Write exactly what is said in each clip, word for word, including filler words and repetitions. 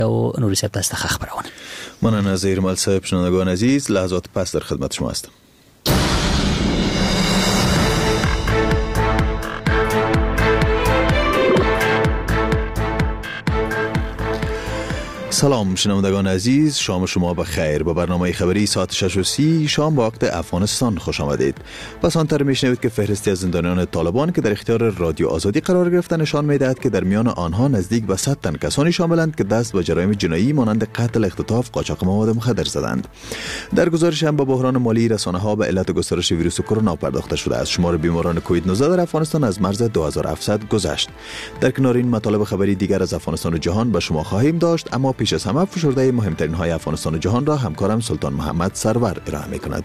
و نوری صاحب دست خبرونه. من نظیر مل صاحب. شنوندگان عزیز، لحظات پس در خدمت شما هستم. سلام شنوندگان عزیز، شام شما بخیر. به برنامه خبری ساعت شش و سی شام با وقت افغانستان خوش آمدید. پس آنتر میشنوید که فهرستی از زندانیان طالبان که در اختیار رادیو آزادی قرار گرفتن نشان میدهد که در میان آنها نزدیک به صد تن کسانی شاملند که دست به جرایم جنایی مانند قتل، اختطاف، قاچاق مواد مخدر زدند. در گزارش هم با بحران مالی رسانه‌ها به علت گسترش ویروس کرونا پرداخته شده است. شمار بیماران کووید نوزده در افغانستان از مرز دو هزار و هفتصد گذشت. در کنار این مطالب خبری دیگر از افغانستان و جهان به شما خواهیم داشت، اما پیش از همه فشرده مهمترین های افغانستان و جهان را همکارم سلطان محمد سرور ارائه می‌کند.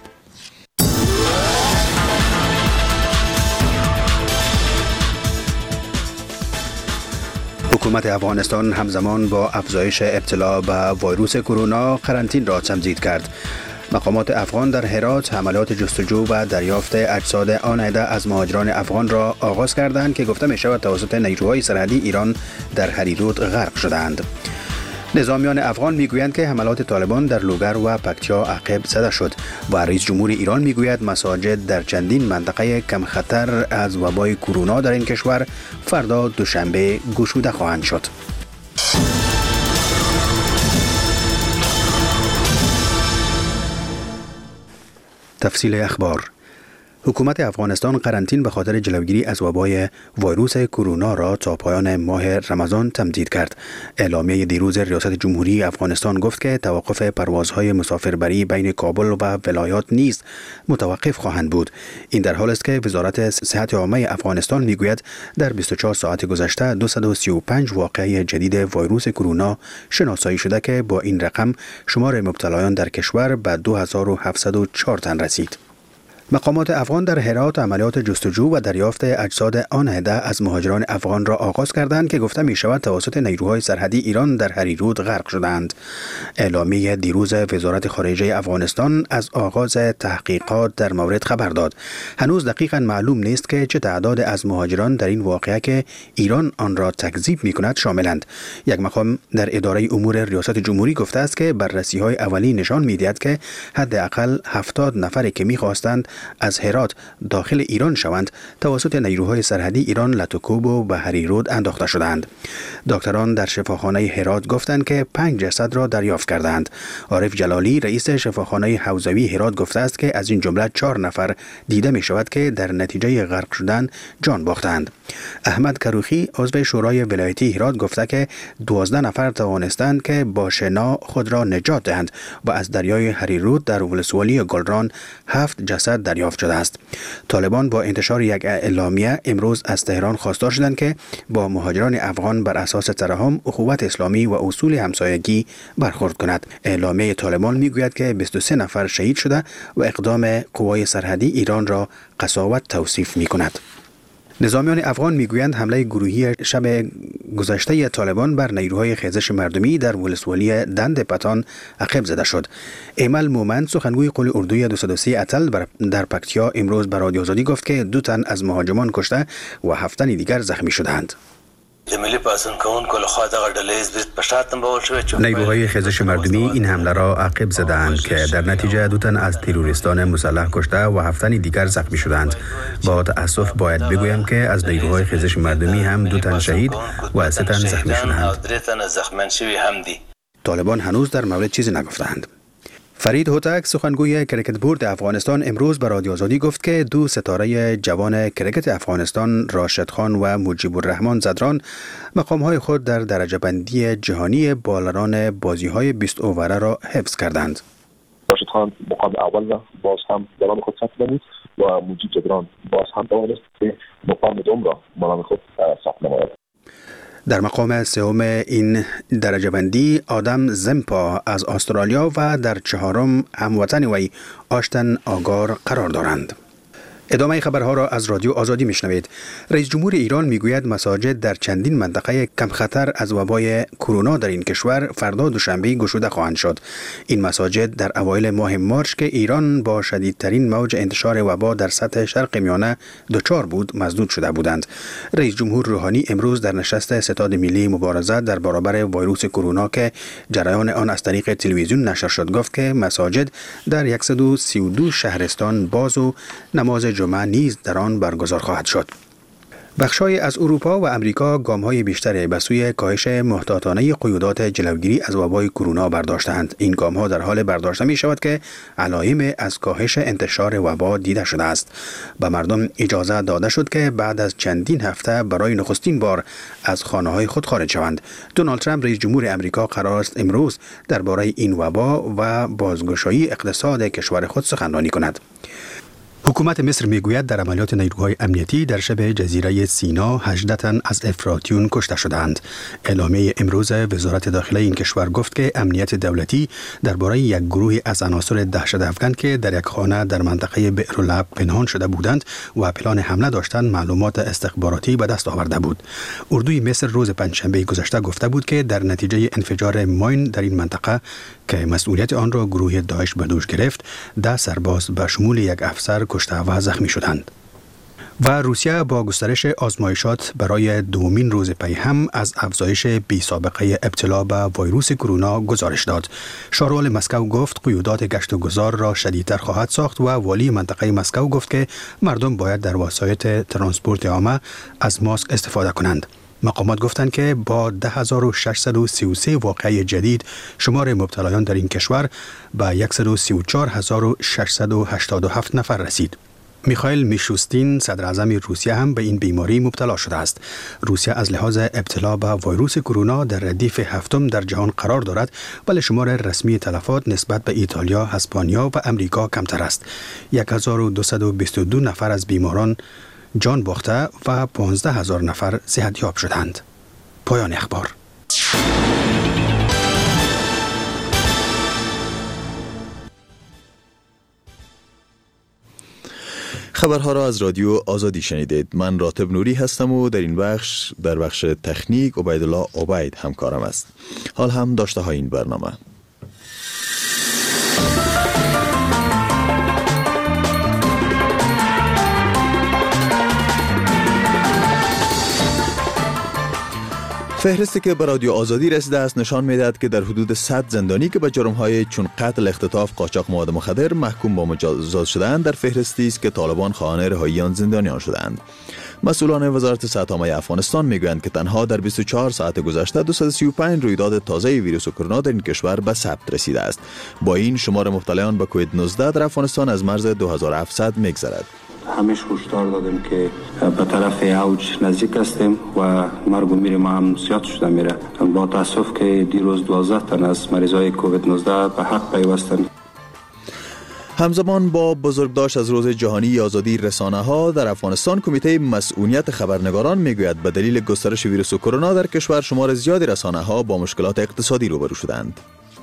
حکومت افغانستان همزمان با افزایش ابتلا به ویروس کرونا قرنطینه را تمدید کرد. مقامات افغان در هرات عملیات جستجو و دریافت اجساد آن عده از مهاجران افغان را آغاز کردند که گفته می شود توسط نیروهای سرحدی ایران در هریرود غرق شدند. نظامیان افغان میگویند که حملات طالبان در لوگر و پکتیا عقب زده شد و رئیس جمهور ایران میگوید مساجد در چندین منطقه کم خطر از وبای کرونا در این کشور فردا دوشنبه گشوده خواهند شد. تفصیل اخبار. حکومت افغانستان قرنطینه به خاطر جلوگیری از وبای ویروس کرونا را تا پایان ماه رمضان تمدید کرد. اعلامیه دیروز ریاست جمهوری افغانستان گفت که توقف پروازهای مسافربری بین کابل و ولایات نیز متوقف خواهند بود. این در حالی است که وزارت صحت عامه افغانستان میگوید در بیست و چهار ساعت گذشته دویست و سی و پنج واقعه جدید ویروس کرونا شناسایی شده که با این رقم شمار مبتلایان در کشور به دو هزار و هفتصد و چهار تن رسید. مقامات افغان در هرات عملیات جستجو و دریافت اجساد آن عده از مهاجران افغان را آغاز کردند که گفته می شود توسط نیروهای سرحدی ایران در هریرود غرق شدند. اعلامیه دیروز وزارت خارجه افغانستان از آغاز تحقیقات در مورد خبر داد. هنوز دقیقاً معلوم نیست که چه تعداد از مهاجران در این واقعه که ایران آن را تکذیب می کند شاملند. یک مقام در اداره امور ریاست جمهوری گفته است که بررسی‌های اولی نشان می‌دهد که حداقل هفتاد نفری که می‌خواستند از هرات داخل ایران شوند توسط نیروهای سرحدی ایران لتوکوب و به هریرود انداخته شدند. دکتران در شفاخانه هرات گفتند که پنج جسد را دریافت کردند. عارف جلالی رئیس شفاخانه حوزوی هرات گفته است که از این جمله چهار نفر دیده می شود که در نتیجه غرق شدن جان باختند. احمد کروخی عضو شورای ولایتی هرات گفته که دوازده نفر توانستند که با شنا خود را نجات دهند و از دریای هریرود در ولسوالی گلران هفت جسد دریافت شده است. طالبان با انتشار یک اعلامیه امروز از تهران خواستار شدند که با مهاجران افغان بر اساس ترحم، اخوت اسلامی و اصول همسایگی برخورد کند. اعلامیه طالبان میگوید که بیست و سه نفر شهید شده و اقدام قوای سرحدی ایران را قساوت توصیف می کند. نظامیان افغان میگویند حمله گروهی شب گذشته طالبان بر نیروهای خیزش مردمی در ولسوالی دند پتان عقب زده شد. ایمل مومند سخنگوی قول اردوی دویست و سی اتل در پکتیا امروز به رادیو آزادی گفت که دو تن از مهاجمان کشته و هفت تن دیگر زخمی شدند. نیروهای خیزش مردمی این حمله را عقب زدند که در نتیجه دو تن از تروریستان مسلح کشته و هفت تن دیگر زخمی شدند. با تأسف باید بگویم که از نیروهای خیزش مردمی هم دو تن شهید و سه تن زخمی شدند. طالبان هنوز در مورد چیزی نگفتند. فرید هوتک سخنگوی کریکت بورد افغانستان امروز به رادیو آزادی گفت که دو ستاره جوان کریکت افغانستان راشد خان و مجیب الرحمن زدران مقام‌های خود در درجه بندی جهانی بالران بازی‌های بیست اووره را حفظ کردند. راشد خان مقام اول را باز هم برای خود ثبت نمود و مجیب زدران باز هم توانست که مقام دوم را برای خود ثبت نماید. در مقام سوم این درجه بندی آدم زمپا از استرالیا و در چهارم هموطن وی آشتن آگار قرار دارند. ادامه خبرها را از رادیو آزادی میشنوید. رئیس جمهور ایران میگوید مساجد در چندین منطقه کم خطر از وبای کرونا در این کشور فردا دوشنبه گشوده خواهند شد. این مساجد در اوایل ماه مارس که ایران با شدیدترین موج انتشار وبا در سطح شرق میانه دچار بود مسدود شده بودند. رئیس جمهور روحانی امروز در نشست ستاد ملی مبارزه در برابر ویروس کرونا که جریان آن از طریق تلویزیون نشر شد گفت که مساجد در صد و سی و دو شهرستان باز و نماز جمعه نیز در آن برگزار خواهد شد. بخش‌های از اروپا و امریکا گام‌های بیشتری به سوی کاهش محتاطانه قیودات جلوگیری از وبای کرونا برداشتند. این گام‌ها در حال برداشته می‌شود که علائم از کاهش انتشار وبا دیده شده است. به مردم اجازه داده شد که بعد از چندین هفته برای نخستین بار از خانه‌های خود خارج شوند. دونالد ترامپ رئیس جمهور امریکا قرار است امروز درباره این وبا و بازگشایی اقتصاد کشور خود سخنرانی کند. حکومت مصر میگوید در عملیات نیروهای امنیتی در شبه جزیره سینا هجده تن از افراطیون کشته شدند. اعلامیه امروز وزارت داخله این کشور گفت که امنیت دولتی درباره یک گروه از عناصر دهشت افکن که در یک خانه در منطقه بئرالعبد پنهان شده بودند و پلان حمله داشتند معلومات استخباراتی به دست آورده بود. اردوی مصر روز پنجشنبه گذشته گفته بود که در نتیجه انفجار ماین در این منطقه که مسئولیت آن را گروه داعش به دوش گرفت، ده سرباز به شمول یک افسر کشته و زخمی شدند. و روسیه با گسترش آزمایشات برای دومین روز پی هم از افزایش بی سابقه ابتلا به ویروس کرونا گزارش داد. شارول مسکو گفت قیودات گشت و گذار را شدیدتر خواهد ساخت و والی منطقه مسکو گفت که مردم باید در وسایل ترانسپورت عامه از ماسک استفاده کنند. مقامات گفتند که با ده هزار و ششصد و سی و سه واقعه جدید شمار مبتلایان در این کشور به صد و سی و چهار هزار و ششصد و هشتاد و هفت نفر رسید. میخائیل میشوستین صدر اعظم روسیه هم به این بیماری مبتلا شده است. روسیه از لحاظ ابتلا به ویروس کرونا در ردیف هفتم در جهان قرار دارد، ولی شمار رسمی تلفات نسبت به ایتالیا، اسپانیا و امریکا کمتر است. هزار و دویست و بیست و دو نفر از بیماران جان باخته و پانزده هزار نفر صحتیاب شدند. پایان اخبار. خبرها را از رادیو آزادی شنیدید. من راتب نوری هستم و در این بخش در بخش تکنیک عبیدالله عبید همکارم است. حال هم داشته های این برنامه. فهرستی که به رادیو آزادی رسیده است نشان می‌دهد که در حدود صد زندانی که به جرم‌های چون قتل، اختطاف، قاچاق مواد مخدر محکوم به مجازات شده‌اند در فهرستی است که طالبان خواهان رهایی آن زندانیان شده‌اند. مسئولان وزارت صحت عامه افغانستان میگویند که تنها در بیست و چهار ساعت گذشته دویست و سی و پنج رویداد تازه ویروس کرونا در این کشور به ثبت رسیده است. با این شمار مبتلایان به کووید نوزده در افغانستان از مرز دو هزار و هفتصد می‌گذرد. همیشه هشدار دادیم که به طرف اوج نزدیک هستیم و مرگ و میر ما هم زیاد شده میره. با تاسف که دیروز دوازده تن از مریضای کووید نوزده به حق پیوستند. همزمان با بزرگداشت از روز جهانی آزادی رسانه ها در افغانستان، کمیته مسئولیت خبرنگاران میگوید به دلیل گسترش ویروس کرونا در کشور شمار زیادی رسانه ها با مشکلات اقتصادی روبرو شدند.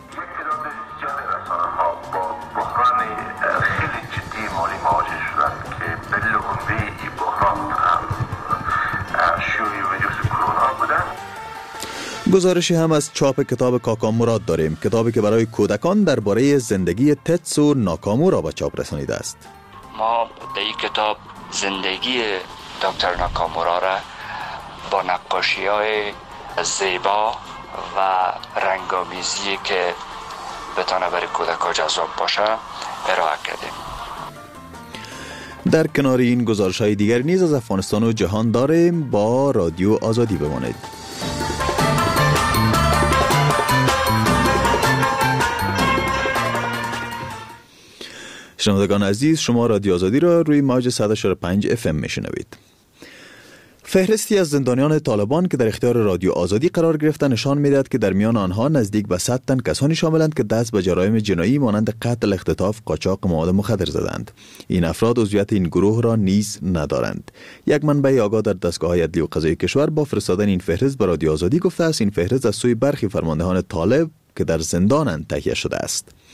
گزارشی هم از چاپ کتاب کاکام مراد داریم، کتابی که برای کودکان درباره زندگی تتس و ناکامو را به چاپ رسانیده است. ما در این کتاب زندگی دکتر ناکامورا را با نقاشی‌های زیبا و رنگامیزی که بتونه برای کودکان جذاب باشه ارائه کردیم. در کنار این گزارش‌های دیگر نیز از افغانستان و جهان داریم. با رادیو آزادی بمانید. شنوندگان عزیز، شما رادیو آزادی را روی موج صد و چهل و پنج اف ام میشنوید. فهرستی از زندانیان طالبان که در اختیار رادیو آزادی قرار گرفتند نشان می‌دهد که در میان آنها نزدیک به صد تن کسانی شاملند که دست به جرایم جنایی مانند قتل، اختطاف، قاچاق مواد مخدر زدند. این افراد عضویت این گروه را نیز ندارند. یک منبع آگاه در دستگاه‌های عدلی و قضایی کشور با فرستادن این فهرست به رادیو آزادی گفته است این فهرست از سوی برخی فرماندهان طالب که در زندانند تهیه شده است.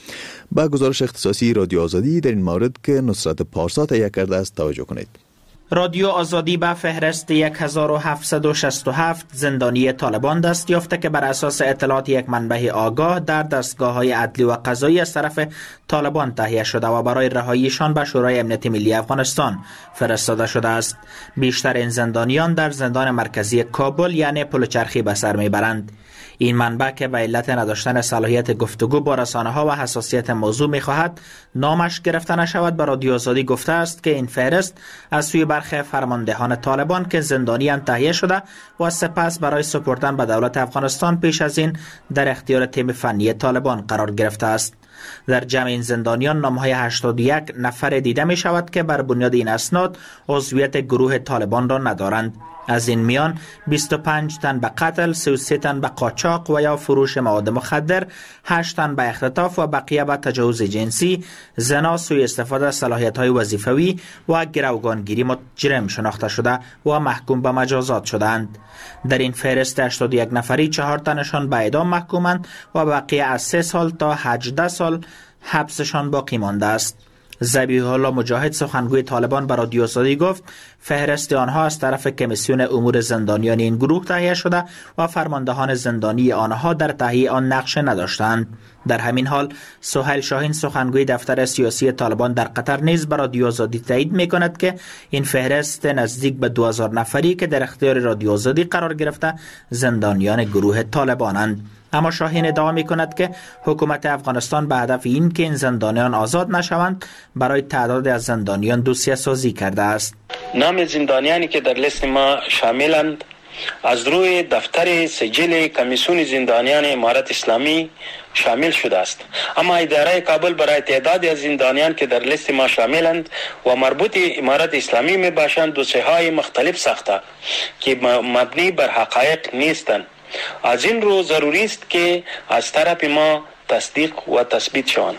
با گزارش اختصاصی رادیو آزادی در این مورد که نصرت پارسا تهیه کرده است توجه کنید. رادیو آزادی به فهرست هزار و هفتصد و شصت و هفت زندانی طالبان دست یافته که بر اساس اطلاعات یک منبع آگاه در دستگاه‌های عدلی و قضایی از طرف طالبان تهیه شده و برای رهاییشان به شورای امنیت ملی افغانستان فرستاده شده است. بیشتر این زندانیان در زندان مرکزی کابل یعنی پلچرخی به سر میبرند. این منبع که به علت نداشتن صلاحیت گفتگو با رسانه‌ها و حساسیت موضوع می‌خواهد نامش گرفته نشود، به رادیو آزادی گفته است که این فهرست از سوی برخی فرماندهان طالبان که زندانیان تهیه شده و سپس برای سپردن به دولت افغانستان پیش از این در اختیار تیم فنی طالبان قرار گرفته است. در جمع این زندانیان نام‌های هشتاد و یک نفر دیده می شود که بر بنیاد این اسناد عضویت گروه طالبان را ندارند. از این میان بیست و پنج تن به قتل، سی و سه تن به قاچاق و یا فروش مواد مخدر، هشت تن به اختطاف و بقیه به تجاوز جنسی، زنا، سوء استفاده از صلاحیت‌های وظیفوی و گروگانگیری مجرم شناخته شده و محکوم به مجازات شدند. در این فهرست هشتاد و یک نفری چهار تنشان به اعدام محکومند و بقیه از سه سال تا هجده سال حبسشان باقی مانده است. ذبیح الله مجاهد سخنگوی طالبان به رادیو آزادی گفت فهرست آنها از طرف کمیسیون امور زندانیان این گروه تهیه شده و فرماندهان زندانی آنها در تهیه آن نقش نداشتند. در همین حال سهیل شاهین سخنگوی دفتر سیاسی طالبان در قطر نیز به رادیو آزادی تایید می‌کند که این فهرست نزدیک به دو هزار نفری که در اختیار رادیو آزادی قرار گرفته زندانیان گروه طالبانند. اما شاهین ادعا می کند که حکومت افغانستان به هدف این که این زندانیان آزاد نشوند برای تعداد از زندانیان دوسیه سازی کرده است. نام زندانیانی که در لیست ما شاملند از روی دفتر سجل کمیسیون زندانیان امارت اسلامی شامل شده است، اما اداره کابل برای تعدادی از زندانیان که در لیست ما شاملند و مربوط امارت اسلامی می باشند دوسیه‌های مختلف ساخته که مبنی بر حقایق نیستند. از این رو ضروری است که از طرف ما تصدیق و تثبیت شوند.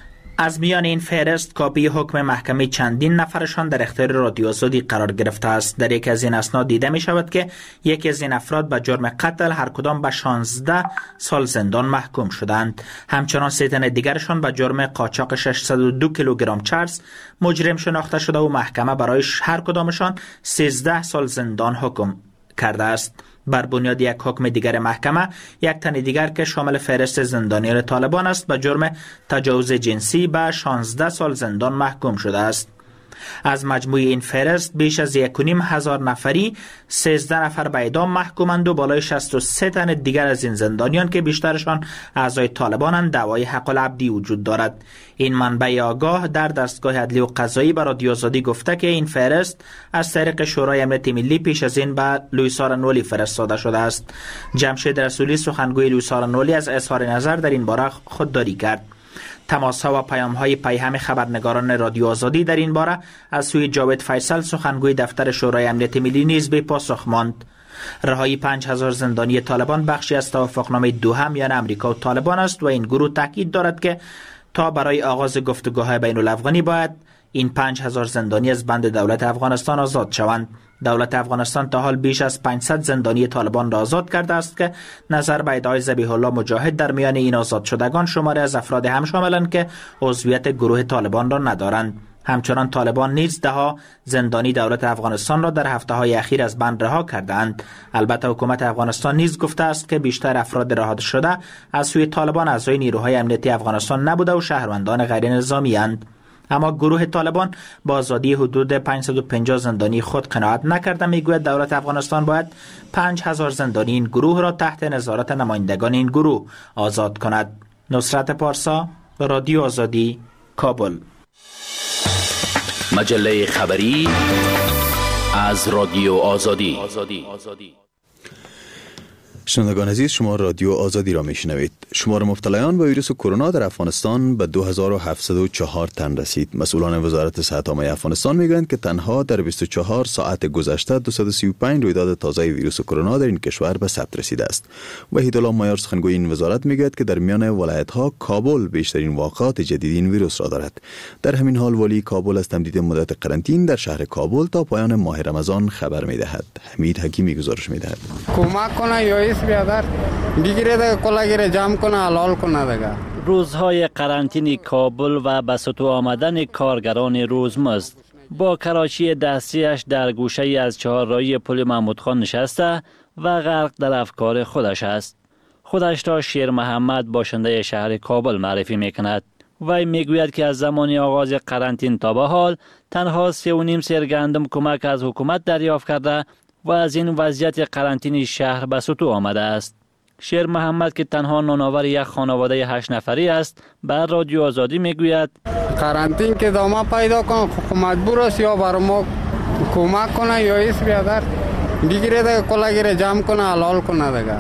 از میان این فهرست کاپی حکم محکمه چندین نفرشان در اختیار رادیو آزادی قرار گرفته است. در یک از این اسناد دیده می شود که یکی از این افراد به جرم قتل هر کدام به شانزده سال زندان محکوم شدند. همچنان سه تن دیگرشان به جرم قاچاق ششصد و دو کیلوگرم چرس مجرم شناخته شده و محکمه برای هر کدامشان سیزده سال زندان حکم کرده است. بر بنیاد یک حکم دیگر محکمه یک تن دیگر که شامل فهرست زندانیان طالبان است به جرم تجاوز جنسی به شانزده سال زندان محکوم شده است. از مجموع این فهرست بیش از یک و نیم هزار نفری سیزده نفر به اعدام محکومند و بالای شصت و سه تن دیگر از این زندانیان که بیشترشان اعضای طالبانند دعوای حق العبدی وجود دارد. این منبع آگاه در دستگاه عدلی و قضایی به رادیو آزادی گفته که این فهرست از طریق شورای امنیت ملی پیش از این به لوئیس آرنولی فرستاده شده است. جمشید رسولی سخنگوی لوئیس آرنولی از اظهار نظر در این باره خودداری کرد. تماس‌ها و پیام‌های پیهم خبرنگاران رادیو آزادی در این باره از سوی جاوید فیصل سخنگوی دفتر شورای امنیت ملی نیز به پاسخ ماند. رهایی پنج هزار زندانی طالبان بخشی از توافقنامه دوحه میان امریکا و طالبان است و این گروه تاکید دارد که تا برای آغاز گفتگوهای بین الافغانی باید این پنج هزار زندانی از بند دولت افغانستان آزاد شوند. دولت افغانستان تا حال بیش از پانصد زندانی طالبان را آزاد کرده است که نظر به ادعای ذبیح الله مجاهد در میان این آزاد شدگان شماره از افراد هم شاملند که عضویت گروه طالبان را ندارند. همچنان طالبان نیز دهها زندانی دولت افغانستان را در هفته‌های اخیر از بند رها کردند. البته حکومت افغانستان نیز گفته است که بیشتر افراد رها شده از سوی طالبان اعضای نیروهای امنیتی افغانستان نبوده و شهروندان غیر نظامی اند. اما گروه طالبان با آزادی حدود پانصد و پنجاه زندانی خود قناعت نکرده. میگوید دولت افغانستان باید پنج هزار زندانی این گروه را تحت نظارت نمایندگان این گروه آزاد کند. نصرت پارسا، رادیو آزادی، کابل. مجله خبری از رادیو آزادی. شنوندگان عزیز، شما رادیو آزادی را میشنوید. شمار مبتلایان به ویروس کرونا در افغانستان به دو هزار و هفتصد و چهار تن رسید. مسئولان وزارت صحت عامه افغانستان میگویند که تنها در بیست و چهار ساعت گذشته دویست و سی و پنج رویداد تازه ویروس کرونا در این کشور به ثبت رسیده است. وحید الله مایار سخنگوی این وزارت میگوید که در میان ولایت‌ها کابل بیشترین واقعات جدید این ویروس را دارد. در همین حال ولی کابل از تمدید مدت قرنطینه در شهر کابل تا پایان ماه رمضان خبر میدهد. حمید حکیمی گزارش میدهد. کمک کنه یا بیادر بگیره ده کلا گیره جام کنه حلال کنه دیگه روزهای قرنطینه کابل و به سطوح آمدن کارگران روزمزد. با کراچی دستیش در گوشه ای از چهارراهی پل محمود خان نشسته و غرق در افکار خودش است. خودش را شیر محمد باشنده شهر کابل معرفی می کند. وی می گوید که از زمان آغاز قرنطینه تا به حال تنها سه و نیم سیر گندم کمک از حکومت دریافت کرده و از این وضعیت قرنطینه شهر به سطوح آمده است. شیر محمد که تنها نانآور یک خانواده هشت نفری است، بر رادیو آزادی می گوید قرنطینه که دامه پیدا کن مجبور است یا بر ما کمک کنه یا ایس بیادر بگیره دیگه کلا گیره جمع کنه حلال کنه دیگه.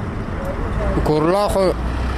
کرلا خو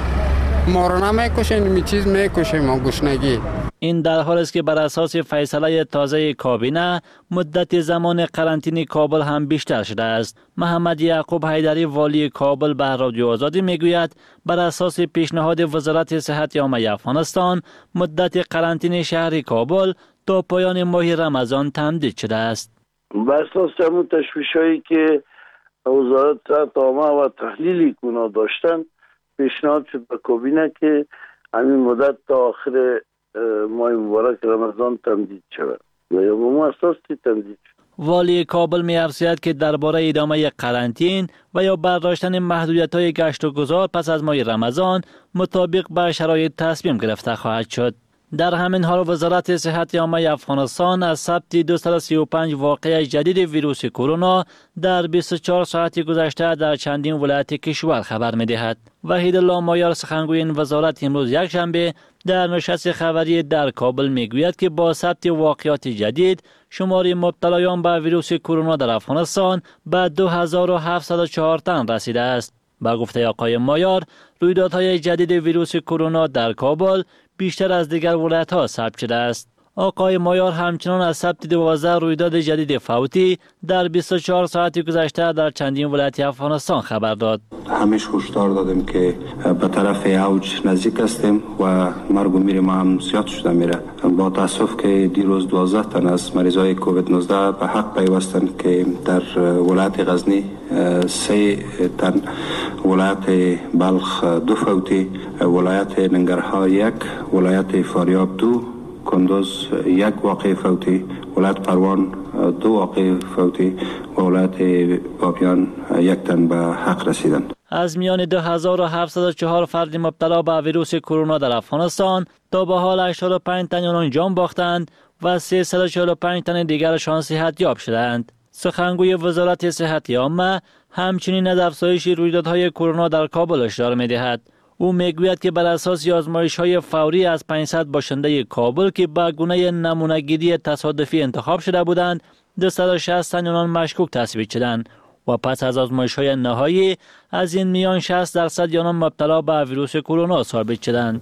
ما رو نمیکشه می چیز میکشه ما گشنگی. این در حال است که بر اساس فیصله تازه کابینه مدت زمان قرنطینه کابل هم بیشتر شده است. محمد یعقوب حیدری والی کابل به رادیو آزادی میگوید بر اساس پیشنهاد وزارت صحت عامه افغانستان مدت قرنطینه شهر کابل تا پایان ماه رمضان تمدید شده است. بر اساس همون تشویشایی که وزارت صحت عامه و تحلیلی کنا داشتن پیشنهاد شد به کابینه که همین مدت تا آخر ماه مبارک رمضان تمدید شود و یا به اساس تمدید شد. والی کابل می افزاید که درباره ادامه قرنطینه و یا برداشتن محدودیت‌های گشت و گذار پس از ماه رمضان مطابق با شرایط تصمیم گرفته خواهد شد. در همین حال وزارت صحت عامه افغانستان از ثبت دویست و سی و پنج واقعه جدید ویروس کرونا در بیست و چهار ساعت گذشته در چندین ولایت کشور خبر می‌دهد. وحید الله مایار سخنگوی این وزارت امروز یکشنبه در نشست خبری در کابل میگوید که با ثبت واقعات جدید شمار مبتلایان به ویروس کرونا در افغانستان به دو هزار و هفتصد و چهار تن رسیده است. با گفته آقای مایار رویدادهای جدید ویروس کرونا در کابل بیشتر از دیگر ولایت‌ها ثبت شده است. آقای مایار همچنان از ثبت دوازده رویداد جدید فوتی در بیست و چهار ساعت گذشته در چندین ولایت افغانستان خبر داد. همیش هشدار دادیم که به طرف اوج نزدیک هستیم و مرگ و میر ما هم زیاد شده میره. با تاسف که دیروز دوازده تن از مریضای کووید نوزده به حق پیوستند که در ولایت غزنی سه تن، ولایت بلخ دو فوتی، ولایت ننگرهار یک، ولایت فاریاب دو، کندوز یک واقع فوتی، ولایت پروان دو واقع فوتی و ولایت بابیان یک تن به حق رسیدند. از میان دو هزار و هفتصد و چهار فرد مبتلا به ویروس کرونا در افغانستان تا به حال هشتاد و پنج تن آنان جان باختند و سیصد و چهل و پنج تن دیگرشان صحت یاب شدند. سخنگوی وزارت صحت عامه همچنین از افزایش رویدادهای کرونا در کابل هشدار می‌دهد. او میگوید که بر اساس آزمایش‌های فوری از پانصد باشنده کابل که به گونه نمونه‌گیری تصادفی انتخاب شده بودند، دویست و شصت تن آنان مشکوک تثبیت شدند و پس از آزمایش‌های نهایی از این میان شصت درصد آنان مبتلا به ویروس کرونا ثابت شدند.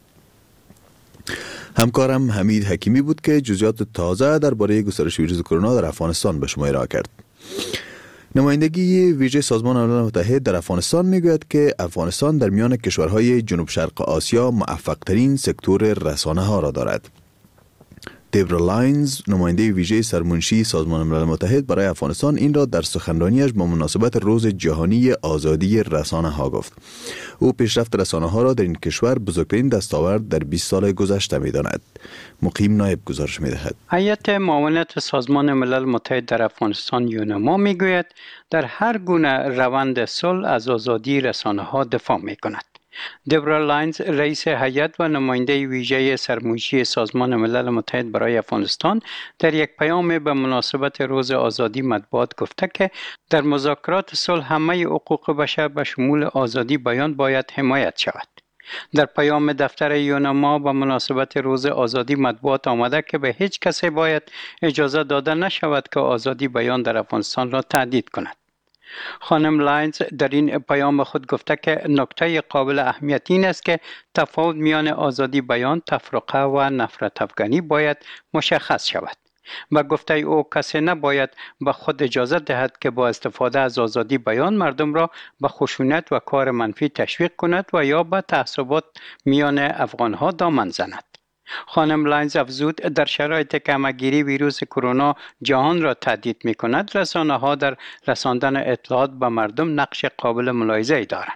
همکارم حمید حکیمی بود که جزئیات تازه درباره گسترش ویروس کرونا در افغانستان به شما ارائه کرد. نمایندگی ویژه سازمان ملل متحد در افغانستان میگوید که افغانستان در میان کشورهای جنوب شرق آسیا موفق ترین سکتور رسانه ها را دارد. دیبرا لاینز، نماینده ویژه سرمنشی سازمان ملل متحد برای افغانستان، این را در سخنرانیش با مناسبت روز جهانی آزادی رسانه ها گفت. او پیشرفت رسانه ها را در این کشور بزرگترین دستاورد در بیست سال گذشته می داند. مقیم نایب گزارش می دهد. هیئت معاونت سازمان ملل متحد در افغانستان یونما می گوید در هر گونه روند صلح از آزادی رسانه ها دفاع می کند. دیبرا لاینز، رئیس هیئت و نماینده ویژه سرمنشی سازمان ملل متحد برای افغانستان، در یک پیام به مناسبت روز آزادی مطبوعات گفته که در مذاکرات صلح همه حقوق بشر به شمول آزادی بیان باید حمایت شود. در پیام دفتر یونما به مناسبت روز آزادی مطبوعات آمده که به هیچ کسی باید اجازه داده نشود که آزادی بیان در افغانستان را تهدید کند. خانم لاینز در این پیام خود گفته که نکته قابل اهمیت این است که تفاوت میان آزادی بیان، تفرقه و نفرت افکنی باید مشخص شود. با گفته او کسی نباید به خود اجازه دهد که با استفاده از آزادی بیان مردم را به خشونت و کار منفی تشویق کند و یا به تعصبات میان افغانها دامن زند. خانم لاینز افزود در شرایط که همه‌گیری ویروس کرونا جهان را تهدید می کند، رسانه ها در رساندن اطلاعات به مردم نقش قابل ملاحظه‌ای دارند.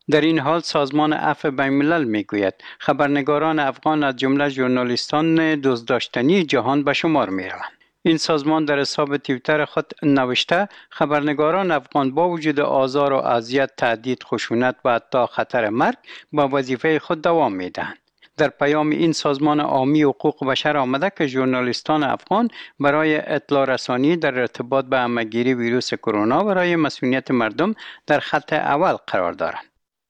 در این حال سازمان عفو بین الملل میگوید خبرنگاران افغان از جمله ژورنالیستان دزدداشتنی جهان به شمار میروند. این سازمان در حساب توییتر خود نوشته خبرنگاران افغان با وجود آزار و اذیت، تهدید، خشونت و حتی خطر مرگ با وظیفه خود دوام میدهند. در پیام این سازمان عامی حقوق بشر آمده که ژورنالیستان افغان برای اطلاع رسانی در ارتباط به همه‌گیری ویروس کرونا برای مسئولیت مردم در خط اول قرار دارند.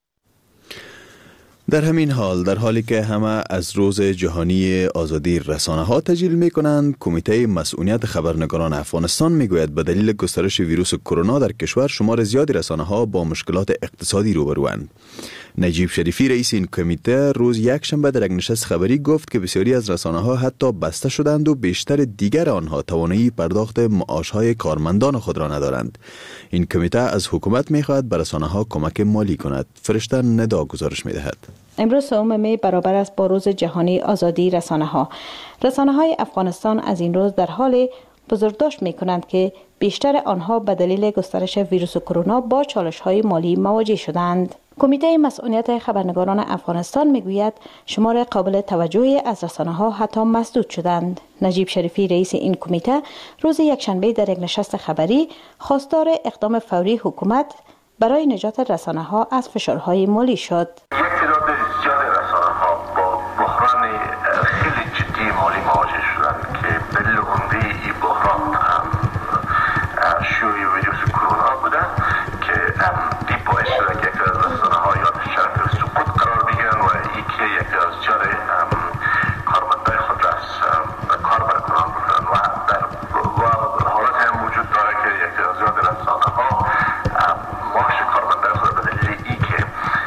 در همین حال در حالی که همه از روز جهانی آزادی رسانه ها تجلیل می کنند، کمیته مسئولیت خبرنگاران افغانستان می گوید به دلیل گسترش ویروس کرونا در کشور شمار زیادی رسانه ها با مشکلات اقتصادی روبروند. نجیب شریفی رئیس این کمیته روز یک شنبه در یک نشست خبری گفت که بسیاری از رسانه ها حتی بسته شدند و بیشتر دیگر آنها توانایی پرداخت معاش های کارمندان خود را ندارند. این کمیته از حکومت می خواهد به رسانه ها کمک مالی کند. فرشته ندا گزارش می دهد. امروز سوم می برابر است با روز جهانی آزادی رسانه ها. رسانه های افغانستان از این روز در حال بزرگداشت می کنند که بیشتر آنها به دلیل گسترش ویروس کرونا با چالش های مالی مواجه شدند. کمیته مسئولیت خبرنگاران افغانستان میگوید شمار قابل توجهی از رسانه ها حتی مسدود شدند. نجیب شریفی رئیس این کمیته روز یکشنبه در یک نشست خبری خواستار اقدام فوری حکومت برای نجات رسانه ها از فشارهای مالی شد. یک تعداد زیاد رسانه ها با بحران خیلی جدی مالی مواجه شدند که دلیل عمده این بحران شیوع ویروس کرونا بوده که این باعث شده که یک از رسانه ها یا شرط سقوط قرار بگیرن و ای که یک از جار کارمندای خود را از کار برکنار بکنن و در حالت هم وجود داره که یک از زیاد رسانه ها معاش کارمندای خود به دلیل ای که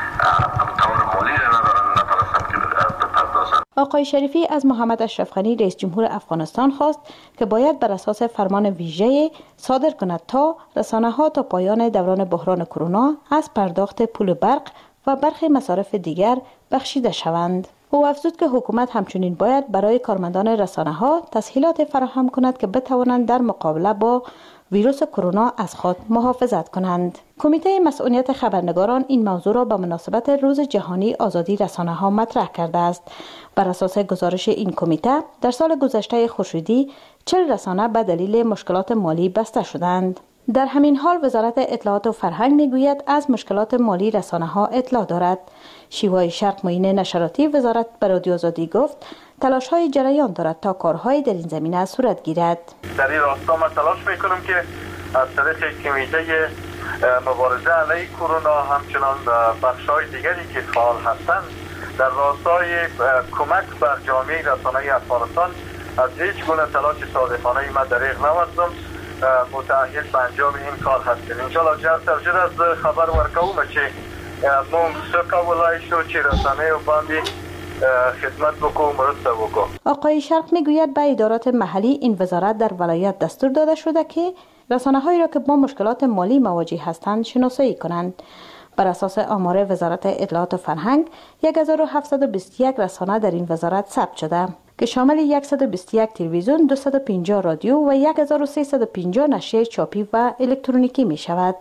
توان مالی را ندارن نتوانستن که بپردازن. آقای شریفی از محمد اشرف غنی رئیس جمهور افغانستان خواست که باید بر اساس فرمان ویژه صادر کند تا رسانه ها تا پایان دوران بحران کرونا از پرداخت پول برق و برخی مصارف دیگر بخشیده شوند. او افزود که حکومت همچنین باید برای کارمندان رسانه ها تسهیلات فراهم کند که بتوانند در مقابله با ویروس کرونا از خود محافظت کنند. کمیته مسئولیت خبرنگاران این موضوع را به مناسبت روز جهانی آزادی رسانه ها مطرح کرده است. بر اساس گزارش این کمیته در سال گذشته خورشیدی چهل رسانه به دلیل مشکلات مالی بسته شدند. در همین حال وزارت اطلاعات و فرهنگ میگوید از مشکلات مالی رسانه ها اطلاع دارد. شیوای شرق معین نشراتی وزارت به رادیو آزادی گفت تلاش های جریان دارد تا کارهای در این زمینه صورت گیرد. در این راستا ما تلاش میکنیم که از طریق کمیته مبارزه علیه کرونا همچنان بخش‌های دیگری که فعال هستند در راستای کمک بر جامعه رسانه‌ای افغانستان از هیچ گونه تلاش صادقانه ما دریغ نورزم متأهل به انجام این کار هستیم. انشاءالله جهت ترجیح از خبر ورکوم که مونږ څه کولای شو چې رسنیو باندې خدمت بکو مرسته بکو. آقای شرق میگوید به ادارات محلی این وزارت در ولایت دستور داده شده که رسانه‌هایی را که با مشکلات مالی مواجه هستند شناسایی کنند. بر اساس آمار وزارت اطلاعات و فرهنگ هزار و هفتصد و بیست و یک رسانه در این وزارت ثبت شده که شامل صد و بیست و یک تلویزیون، دویست و پنجاه رادیو و هزار و سیصد و پنجاه نشریه چاپی و الکترونیکی می شود.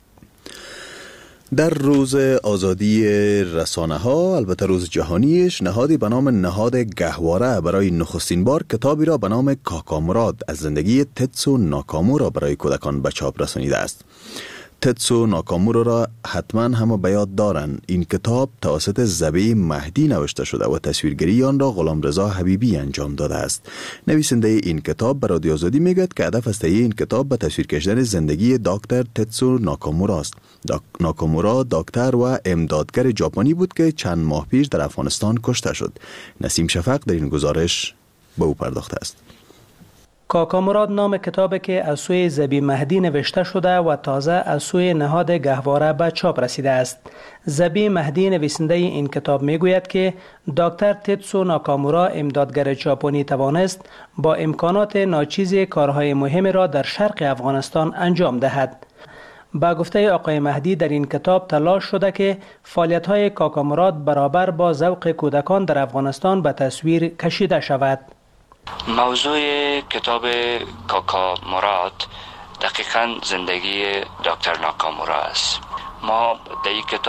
در روز آزادی رسانه ها، البته روز جهانیش، نهادی به نام نهاد گهواره برای نخستین بار کتابی را به نام کاکامراد از زندگی تتسو ناکامورا برای کودکان به چاپ رسانیده است. تتسو ناکامورا را حتما همه به یاد دارند. این کتاب توسط زبی مهدی نوشته شده و تصویرگری آن را غلامرضا حبیبی انجام داده است. نویسنده این کتاب به رادیو آزادی میگوید که هدف از تهیه این کتاب به تصویر کشیدن زندگی دکتر تتسو ناکامورا است. داک... ناکامورا دکتر و امدادگر ژاپنی بود که چند ماه پیش در افغانستان کشته شد. نسیم شفق در این گزارش به او پرداخته است. کاکامراد نام کتابی که از سوی زبی مهدی نوشته شده و تازه از سوی نهاد گهواره به چاپ رسیده است. زبی مهدی نویسنده این کتاب میگوید که دکتر تتسو ناکامورا امدادگر ژاپنی توانست با امکانات ناچیز کارهای مهم را در شرق افغانستان انجام دهد. با گفته آقای مهدی در این کتاب تلاش شده که فعالیت‌های کاکامراد برابر با ذوق کودکان در افغانستان به تصویر کشیده شود. موضوع کتاب کاکامراد دقیقاً زندگی دکتر ناکامورا است. ما در این کتاب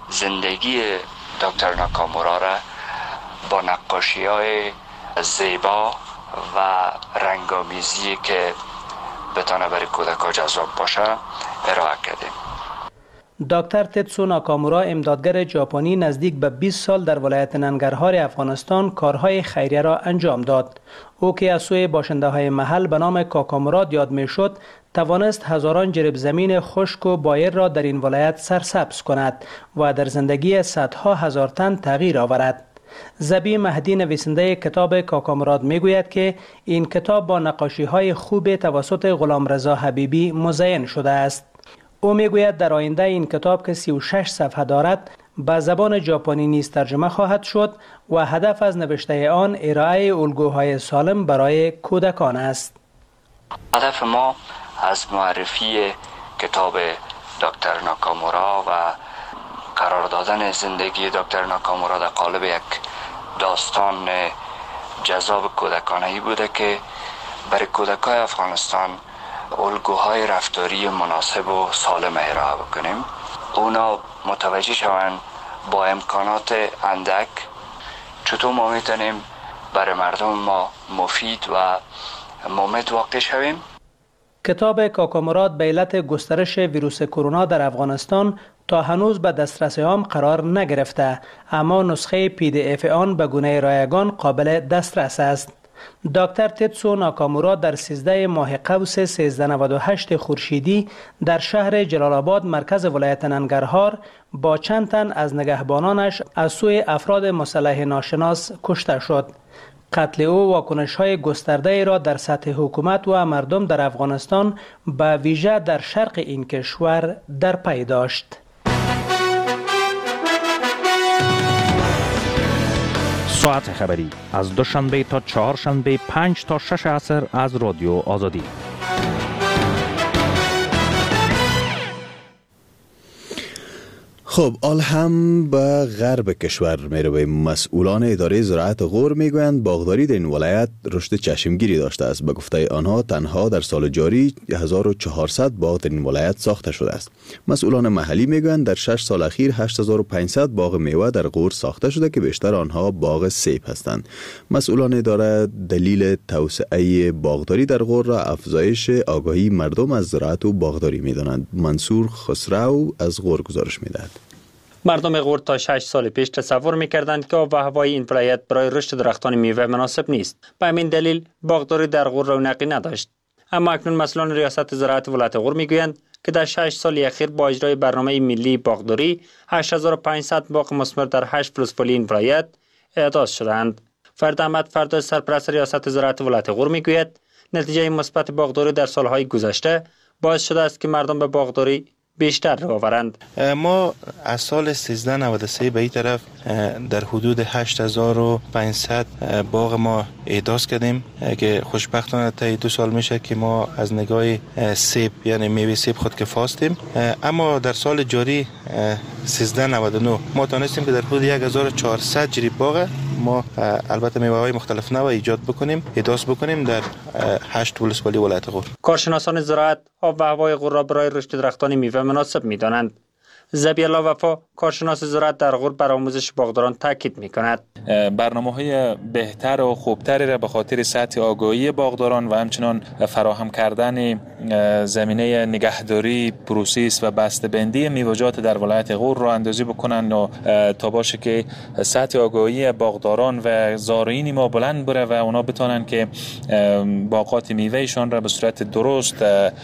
زندگی دکتر ناکامورا را با نقاشی های زیبا و رنگامیزی که بتانه برای کودکان جذاب باشه ارائه کردیم. دکتر تتسو ناکامورا امدادگر ژاپنی نزدیک به بیست سال در ولایت ننگرهار افغانستان کارهای خیریه را انجام داد. او که از سوی باشنده های محل به نام کاکاموراد یاد می شد، توانست هزاران جریب زمین خشک و بایر را در این ولایت سرسبز کند و در زندگی صدها هزار تن تغییر آورد. زبی مهدی نویسنده کتاب کاکاموراد می گوید که این کتاب با نقاشی های خوب توسط غلامرضا حبیبی مزین شده است. او می گوید در آینده این کتاب که سی و شش صفحه دارد به زبان ژاپنی نیز ترجمه خواهد شد و هدف از نوشته آن ارائه الگوهای سالم برای کودکان است. هدف ما از معرفی کتاب دکتر ناکامورا و قرار دادن زندگی دکتر ناکامورا در قالب یک داستان جذاب کودکانه‌ای بوده که برای کودکان افغانستان الگوهای رفتاری مناسب و سالم ارائه بکنیم. اونا متوجه شوند با امکانات اندک چطور ما میتونیم برای مردم ما مفید و مفید واقع شویم. کتاب کاکاموراد به علت گسترش ویروس کرونا در افغانستان تا هنوز به دسترس عام قرار نگرفته، اما نسخه پی دی اف آن به گونه رایگان قابل دسترس است. دکتر تتسو ناکامورا در سیزده ماه قوس سیزده نود و هشت خورشیدی در شهر جلال آباد مرکز ولایت ننگرهار با چند تن از نگهبانانش از سوی افراد مسلح ناشناس کشته شد. قتل او واکنش‌های گسترده را در سطح حکومت و مردم در افغانستان به ویژه در شرق این کشور در پی داشت. ساعت خبری از دوشنبه تا چهارشنبه پنج تا شش عصر از رادیو آزادی. خب آل هم به غرب کشور میرویم. مسئولان اداره زراعت غور میگویند باغداری در این ولایت رشد چشمگیری داشته است. به گفته آنها تنها در سال جاری هزار و چهارصد باغ در این ولایت ساخته شده است. مسئولان محلی میگویند در شش سال اخیر هشت هزار و پانصد باغ میوه در غور ساخته شده که بیشتر آنها باغ سیب هستند. مسئولان اداره دلیل توسعه باغداری در غور را افزایش آگاهی مردم از زراعت و باغداری میدانند. منصور خسرو از غور گزارش میدهد. مردم غور تا شش سال پیش تصور می‌کردند که آب و هوای این ولایت برای رشد درختان میوه مناسب نیست. به همین دلیل باغداری در غور رونقی نداشت. اما اکنون مسئولان ریاست زراعت ولایت غور میگویند که در شش سال اخیر با اجرای برنامه ملی باغداری هشت هزار و پانصد باغ مثمر در هشت فلسفلی این ولایت اعداد شدند. فرد احمد فرد سرپرست ریاست زراعت ولایت غور میگوید نتیجه مثبت باغداری در سالهای گذشته باعث شده است که مردم به باغداری بیشتر رو آورند. ما از سال سیزده نود و سه به این طرف در حدود هشت هزار و پانصد باغ ما احداث کردیم که خوشبختانه تا دو سال میشه که ما از نگاه سیب یعنی میوه سیب خود کفاستیم. اما در سال جاری سیزده نود و نه ما تانستیم که در حدود یک هزار و چهارصد جریب باغ ما البته میوه های مختلف نوع ایجاد بکنیم احداث بکنیم در هشت ولسوالی ولایت غور. کارشناسان زراعت آب و هوای غور را برای رشد درختان میوه مناسب می‌دانند. زبیلا وفا کارشناس زراعت در غور بر آموزش باغداران تاکید می‌کند. برنامه‌های بهتر و خوبتری را به خاطر سطح آگاهی باغداران و همچنان فراهم کردن زمینه نگهداری، پروسس و بسته‌بندی میوه‌جات در ولایت غور را اندازی بکنند و تا باشه که سطح آگاهی باغداران و زارعین ما بلند بره و اونا بتونن که باغات میوه‌شان را به صورت درست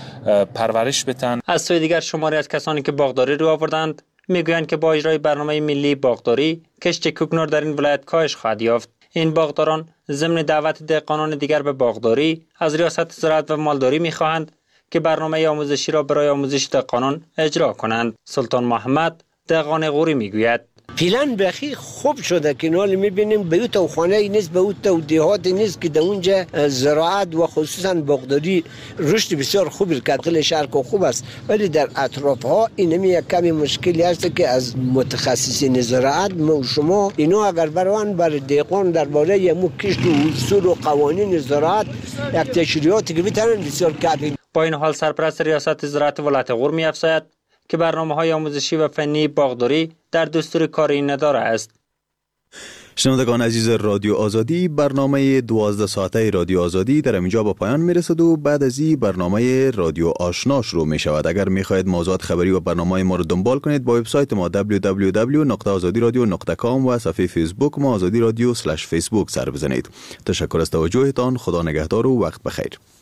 پرورش بدن. از سوی دیگر شماری از کسانی که باغداری رو آوردند میگویند که با اجرای برنامه ملی باغداری کشت کوکنار در این ولایت کاهش خواهد یافت. این باغداران ضمن دعوت دهقانان دیگر به باغداری از ریاست زراعت و مالداری میخواهند که برنامه آموزشی را برای آموزش دهقانان اجرا کنند. سلطان محمد دهقان غوری میگوید فعلا بخی خوب شده که نال میبینیم به تو خانه نیست به تو دیهات نیست که در اونجا زراعت و خصوصا باغداری رشد بسیار خوبی کرد. شهر که خوب است ولی در اطراف ها اینمی یک کمی مشکلی هست که از متخصصین زراعت ما شما اینو اگر بروان بر دهقان درباره مو کشت و اصول و قوانین زراعت یک تشریحاتی که بتونن بسیار کافی. با این حال سرپرست ریاست زراعت ولایت غور می‌افزاید که برنامه‌های آموزشی و فنی باغداری در دستور کار این اداره است. شنوندگان عزیز رادیو آزادی، برنامه دوازده ساعته رادیو آزادی در اینجا با پایان میرسد و بعد از این برنامه رادیو آشنا شروع می شود. اگر می خواهید موضوعات خبری و برنامه ما رو دنبال کنید با وبسایت ما دبلیو دبلیو دبلیو دات آزادی رادیو دات کام و صفحه فیسبوک ما آزادی رادیو اسلش فیسبوک سر بزنید. تشکر از توجهتان. خدا نگهدار و وقت بخیر.